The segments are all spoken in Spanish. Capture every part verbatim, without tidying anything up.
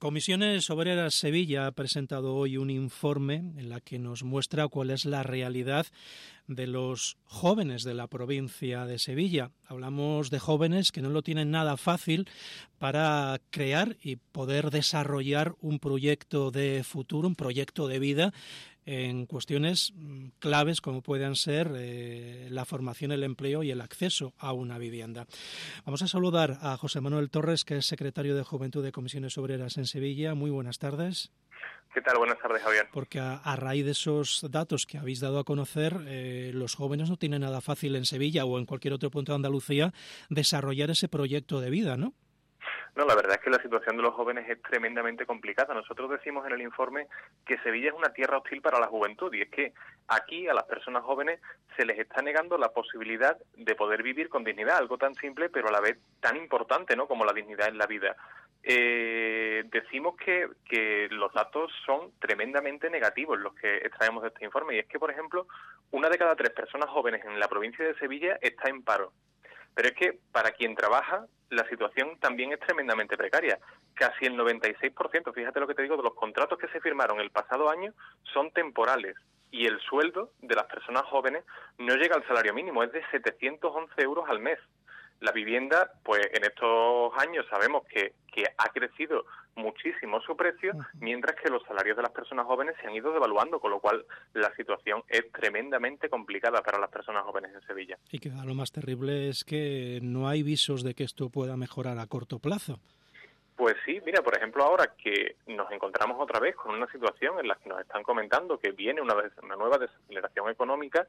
Comisiones Obreras Sevilla ha presentado hoy un informe en la que nos muestra cuál es la realidad de los jóvenes de la provincia de Sevilla. Hablamos de jóvenes que no lo tienen nada fácil para crear y poder desarrollar un proyecto de futuro, un proyecto de vida en cuestiones claves como puedan ser eh, la formación, el empleo y el acceso a una vivienda. Vamos a saludar a José Manuel Torres, que es secretario de Juventud de Comisiones Obreras en Sevilla. Muy buenas tardes. ¿Qué tal? Buenas tardes, Javier. Porque a, a raíz de esos datos que habéis dado a conocer, eh, los jóvenes no tienen nada fácil en Sevilla o en cualquier otro punto de Andalucía desarrollar ese proyecto de vida, ¿no? No, la verdad es que la situación de los jóvenes es tremendamente complicada. Nosotros decimos en el informe que Sevilla es una tierra hostil para la juventud, y es que aquí a las personas jóvenes se les está negando la posibilidad de poder vivir con dignidad, algo tan simple pero a la vez tan importante, ¿no?, como la dignidad en la vida. Eh, decimos que, que los datos son tremendamente negativos los que extraemos de este informe, y es que, por ejemplo, una de cada tres personas jóvenes en la provincia de Sevilla está en paro. Pero es que para quien trabaja, la situación también es tremendamente precaria. Casi el noventa y seis por ciento, fíjate lo que te digo, de los contratos que se firmaron el pasado año son temporales, y el sueldo de las personas jóvenes no llega al salario mínimo, es de setecientos once euros al mes. La vivienda, pues en estos años sabemos que, que ha crecido muchísimo su precio, mientras que los salarios de las personas jóvenes se han ido devaluando, con lo cual la situación es tremendamente complicada para las personas jóvenes en Sevilla. Y que lo más terrible es que no hay visos de que esto pueda mejorar a corto plazo. Pues sí, mira, por ejemplo, ahora que nos encontramos otra vez con una situación en la que nos están comentando que viene una, una nueva desaceleración económica,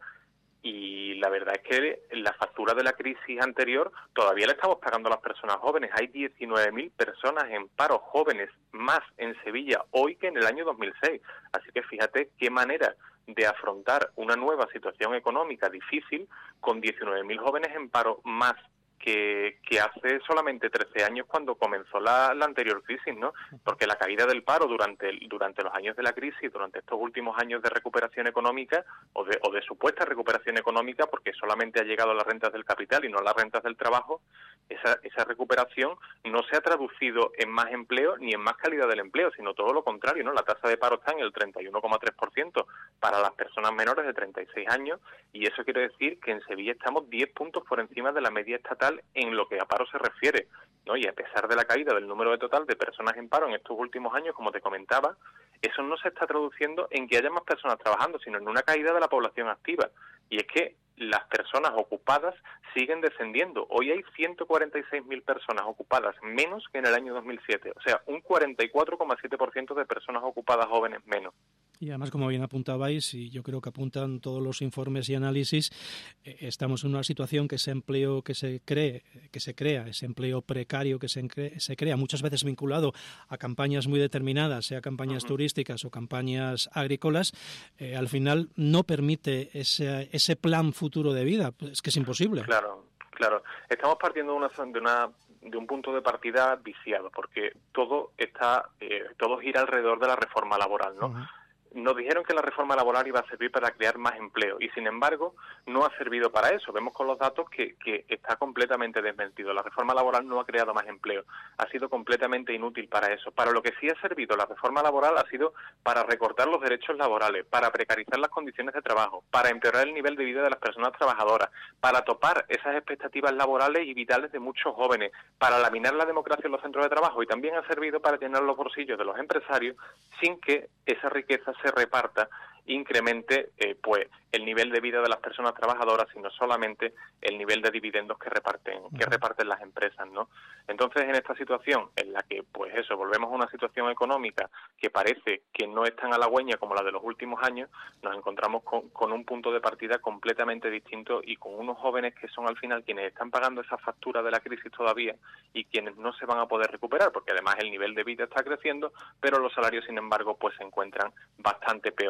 y la verdad es que la factura de la crisis anterior todavía la estamos pagando a las personas jóvenes. Hay diecinueve mil personas en paro jóvenes más en Sevilla hoy que en el año dos mil seis. Así que fíjate qué manera de afrontar una nueva situación económica difícil con diecinueve mil jóvenes en paro más que, que hace solamente trece años cuando comenzó la, la anterior crisis, ¿no? Porque la caída del paro durante el, durante los años de la crisis, durante estos últimos años de recuperación económica o de, o de supuesta recuperación económica, porque solamente ha llegado a las rentas del capital y no a las rentas del trabajo, esa, esa recuperación no se ha traducido en más empleo ni en más calidad del empleo, sino todo lo contrario, ¿no? La tasa de paro está en el treinta y uno coma tres por ciento para las personas menores de treinta y seis años, y eso quiere decir que en Sevilla estamos diez puntos por encima de la media estatal en lo que a paro se refiere, ¿no? Y a pesar de la caída del número de total de personas en paro en estos últimos años, como te comentaba, eso no se está traduciendo en que haya más personas trabajando, sino en una caída de la población activa. Y es que las personas ocupadas siguen descendiendo. Hoy hay ciento cuarenta y seis mil personas ocupadas menos que en el año dos mil siete. O sea, un cuarenta y cuatro coma siete por ciento de personas ocupadas jóvenes menos. Y además, como bien apuntabais, y yo creo que apuntan todos los informes y análisis, eh, estamos en una situación que ese empleo que se cree, que se crea, ese empleo precario que se, cre- se crea, muchas veces vinculado a campañas muy determinadas, sea campañas uh-huh. turísticas o campañas agrícolas, eh, al final no permite ese, ese plan futuro de vida. Es que es imposible. Claro, claro. Estamos partiendo de una, de una de un punto de partida viciado, porque todo está, eh, todo gira alrededor de la reforma laboral, ¿no? Uh-huh. Nos dijeron que la reforma laboral iba a servir para crear más empleo, y sin embargo no ha servido para eso. Vemos con los datos que, que está completamente desmentido. La reforma laboral no ha creado más empleo, ha sido completamente inútil para eso. Para lo que sí ha servido la reforma laboral ha sido para recortar los derechos laborales, para precarizar las condiciones de trabajo, para empeorar el nivel de vida de las personas trabajadoras, para topar esas expectativas laborales y vitales de muchos jóvenes, para laminar la democracia en los centros de trabajo, y también ha servido para llenar los bolsillos de los empresarios sin que esa riqueza se reparta, incremente eh, pues el nivel de vida de las personas trabajadoras, sino solamente el nivel de dividendos que reparten que reparten las empresas, ¿no? Entonces, en esta situación en la que, pues eso, volvemos a una situación económica que parece que no es tan halagüeña como la de los últimos años, nos encontramos con, con un punto de partida completamente distinto, y con unos jóvenes que son al final quienes están pagando esa factura de la crisis todavía, y quienes no se van a poder recuperar, porque además el nivel de vida está creciendo, pero los salarios, sin embargo, pues se encuentran bastante peor que hace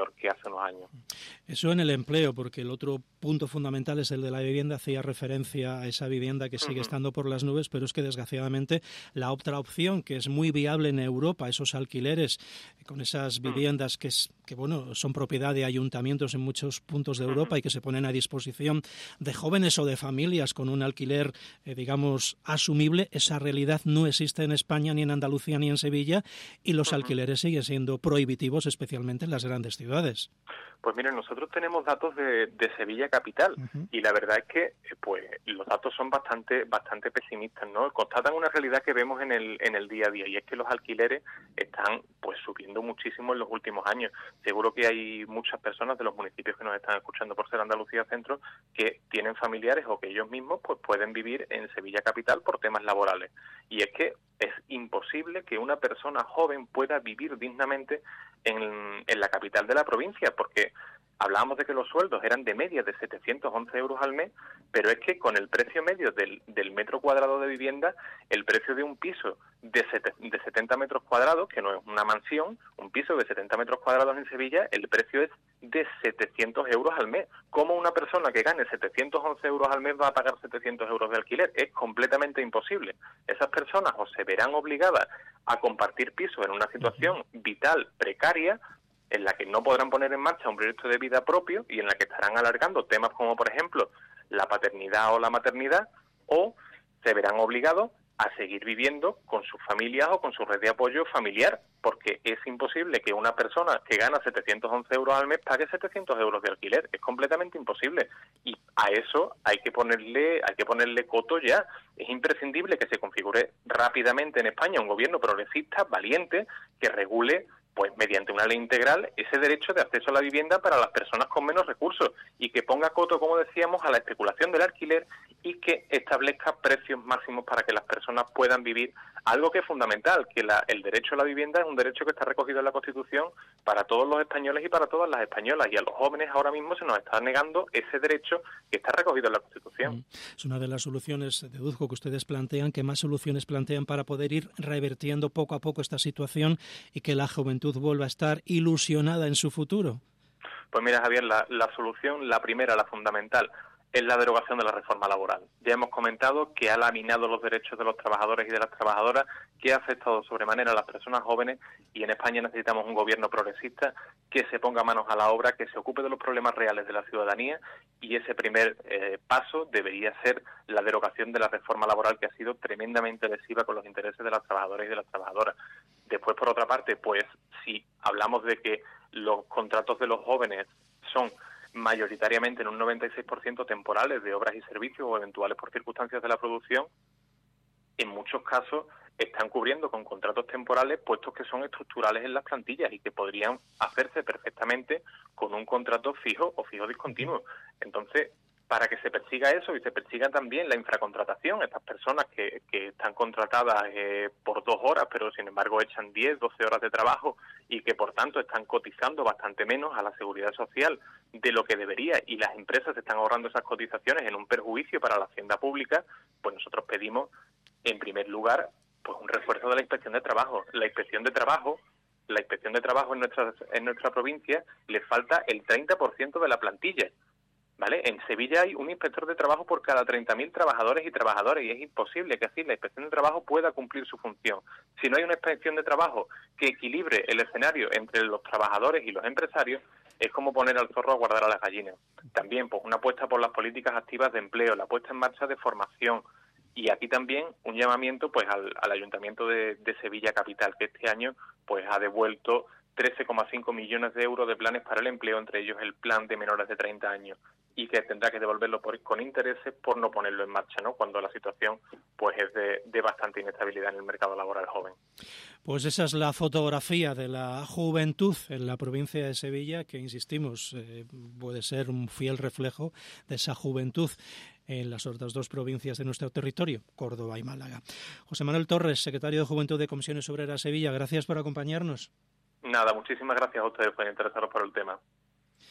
hace unos años. Eso en el empleo, porque el otro punto fundamental es el de la vivienda. Hacía referencia a esa vivienda que sigue uh-huh. estando por las nubes, pero es que desgraciadamente la otra opción, que es muy viable en Europa, esos alquileres con esas viviendas que, es, que bueno, son propiedad de ayuntamientos en muchos puntos de Europa uh-huh. y que se ponen a disposición de jóvenes o de familias con un alquiler, eh, digamos, asumible, esa realidad no existe en España, ni en Andalucía, ni en Sevilla, y los uh-huh. alquileres siguen siendo prohibitivos, especialmente en las grandes ciudades. Pues miren, nosotros tenemos datos de, de Sevilla capital uh-huh. y la verdad es que pues los datos son bastante bastante pesimistas, ¿no? Constatan una realidad que vemos en el en el día a día, y es que los alquileres están pues subiendo muchísimo en los últimos años. Seguro que hay muchas personas de los municipios que nos están escuchando por ser Andalucía Centro que tienen familiares o que ellos mismos pues pueden vivir en Sevilla capital por temas laborales. Y es que es imposible que una persona joven pueda vivir dignamente en, en la capital de la provincia, porque hablábamos de que los sueldos eran de media de setecientos once euros al mes, pero es que con el precio medio del, del metro cuadrado de vivienda, el precio de un piso de, sete, de setenta metros cuadrados, que no es una mansión, un piso de setenta metros cuadrados en Sevilla, el precio es de setecientos euros al mes. ¿Cómo una persona que gane setecientos once euros al mes va a pagar setecientos euros de alquiler? Es completamente imposible. Esas personas o se verán obligadas a compartir piso en una situación vital precaria, en la que no podrán poner en marcha un proyecto de vida propio y en la que estarán alargando temas como, por ejemplo, la paternidad o la maternidad, o se verán obligados a seguir viviendo con sus familias o con su red de apoyo familiar, porque es imposible que una persona que gana setecientos once euros al mes pague setecientos euros de alquiler. Es completamente imposible. Y a eso hay que ponerle hay que ponerle coto ya. Es imprescindible que se configure rápidamente en España un gobierno progresista, valiente, que regule pues mediante una ley integral ese derecho de acceso a la vivienda para las personas con menos recursos, y que ponga coto, como decíamos, a la especulación del alquiler, y que establezca precios máximos para que las personas puedan vivir algo que es fundamental, que la, el derecho a la vivienda es un derecho que está recogido en la Constitución para todos los españoles y para todas las españolas, y a los jóvenes ahora mismo se nos está negando ese derecho que está recogido en la Constitución. Es una de las soluciones, deduzco, que ustedes plantean, que más soluciones plantean para poder ir revertiendo poco a poco esta situación y que la juventud vuelva a estar ilusionada en su futuro. Pues mira, Javier, la, la solución, la primera, la fundamental, es la derogación de la reforma laboral. Ya hemos comentado que ha laminado los derechos de los trabajadores y de las trabajadoras, que ha afectado sobremanera a las personas jóvenes, y en España necesitamos un gobierno progresista que se ponga manos a la obra, que se ocupe de los problemas reales de la ciudadanía, y ese primer eh, paso debería ser la derogación de la reforma laboral, que ha sido tremendamente lesiva con los intereses de las trabajadoras y de las trabajadoras. Después, por otra parte, pues si hablamos de que los contratos de los jóvenes son mayoritariamente en un noventa y seis por ciento temporales, de obras y servicios o eventuales por circunstancias de la producción, en muchos casos están cubriendo con contratos temporales puestos que son estructurales en las plantillas y que podrían hacerse perfectamente con un contrato fijo o fijo discontinuo. Entonces, para que se persiga eso y se persiga también la infracontratación, estas personas que, que están contratadas eh, por dos horas, pero sin embargo echan diez, doce horas de trabajo y que por tanto están cotizando bastante menos a la seguridad social de lo que debería, y las empresas están ahorrando esas cotizaciones en un perjuicio para la hacienda pública, pues nosotros pedimos en primer lugar pues un refuerzo de la inspección de trabajo. La inspección de trabajo la inspección de trabajo en nuestra, en nuestra provincia le falta el treinta por ciento de la plantilla. ¿Vale? En Sevilla hay un inspector de trabajo por cada treinta mil trabajadores y trabajadoras, y es imposible que así la inspección de trabajo pueda cumplir su función. Si no hay una inspección de trabajo que equilibre el escenario entre los trabajadores y los empresarios, es como poner al zorro a guardar a las gallinas. También pues una apuesta por las políticas activas de empleo, la puesta en marcha de formación, y aquí también un llamamiento pues al, al Ayuntamiento de, de Sevilla Capital, que este año pues ha devuelto trece coma cinco millones de euros de planes para el empleo, entre ellos el plan de menores de treinta años, y que tendrá que devolverlo por, con intereses por no ponerlo en marcha, ¿no? Cuando la situación pues es de, de bastante inestabilidad en el mercado laboral joven. Pues esa es la fotografía de la juventud en la provincia de Sevilla, que, insistimos, eh, puede ser un fiel reflejo de esa juventud en las otras dos provincias de nuestro territorio, Córdoba y Málaga. José Manuel Torres, secretario de Juventud de Comisiones Obreras Sevilla, gracias por acompañarnos. Nada, muchísimas gracias a ustedes por interesaros por el tema.